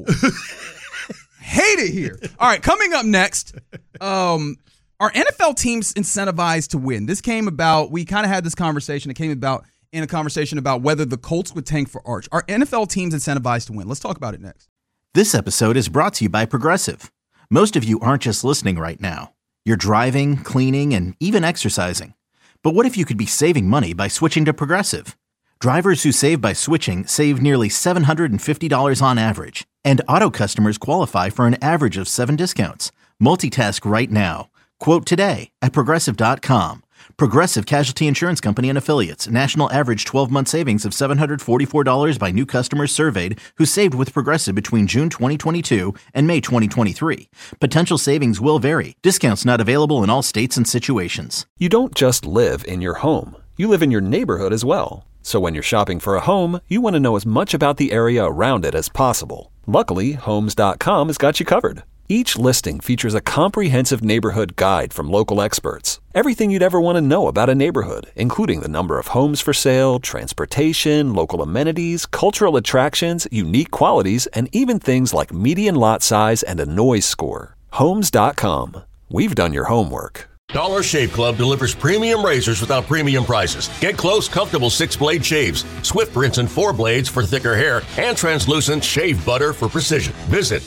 Hate it here. All right, coming up next, are NFL teams incentivized to win? This came about, we kind of had this conversation. It came about in a conversation about whether the Colts would tank for Arch. Are NFL teams incentivized to win? Let's talk about it next. This episode is brought to you by Progressive. Most of you aren't just listening right now. You're driving, cleaning, and even exercising. But what if you could be saving money by switching to Progressive? Drivers who save by switching save nearly $750 on average. And auto customers qualify for an average of 7 discounts. Multitask right now. Quote today at Progressive.com. Progressive Casualty Insurance Company and Affiliates. National average 12-month savings of $744 by new customers surveyed who saved with Progressive between June 2022 and May 2023. Potential savings will vary. Discounts not available in all states and situations. You don't just live in your home. You live in your neighborhood as well. So when you're shopping for a home, you want to know as much about the area around it as possible. Luckily, Homes.com has got you covered. Each listing features a comprehensive neighborhood guide from local experts. Everything you'd ever want to know about a neighborhood, including the number of homes for sale, transportation, local amenities, cultural attractions, unique qualities, and even things like median lot size and a noise score. Homes.com. We've done your homework. Dollar Shave Club delivers premium razors without premium prices. Get close, comfortable 6-blade shaves, Swift rinse and 4 blades for thicker hair, and translucent shave butter for precision. Visit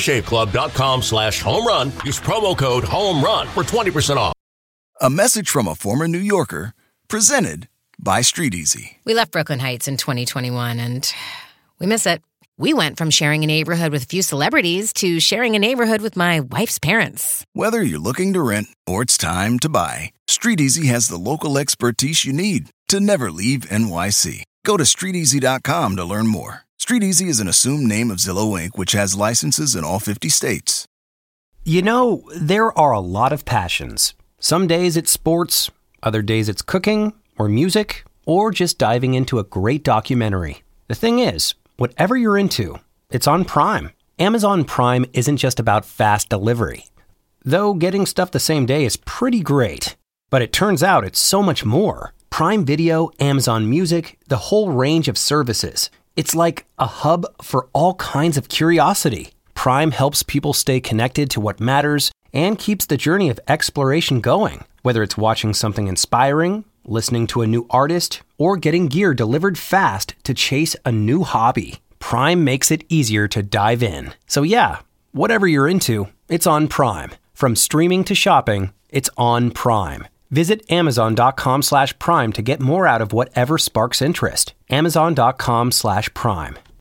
dollarshaveclub.com/homerun. Use promo code HOMERUN for 20% off. A message from a former New Yorker, presented by Street Easy. We left Brooklyn Heights in 2021, and we miss it. We went from sharing a neighborhood with a few celebrities to sharing a neighborhood with my wife's parents. Whether you're looking to rent or it's time to buy, Street Easy has the local expertise you need to never leave NYC. Go to StreetEasy.com to learn more. Street Easy is an assumed name of Zillow Inc., which has licenses in all 50 states. You know, there are a lot of passions. Some days it's sports, other days it's cooking or music, or just diving into a great documentary. The thing is, whatever you're into, it's on Prime. Amazon Prime isn't just about fast delivery. Though getting stuff the same day is pretty great. But it turns out it's so much more. Prime Video, Amazon Music, the whole range of services. It's like a hub for all kinds of curiosity. Prime helps people stay connected to what matters and keeps the journey of exploration going. Whether it's watching something inspiring, listening to a new artist, or getting gear delivered fast to chase a new hobby, Prime makes it easier to dive in. So yeah, whatever you're into, it's on Prime. From streaming to shopping, it's on Prime. Visit Amazon.com/Prime to get more out of whatever sparks interest. Amazon.com/Prime.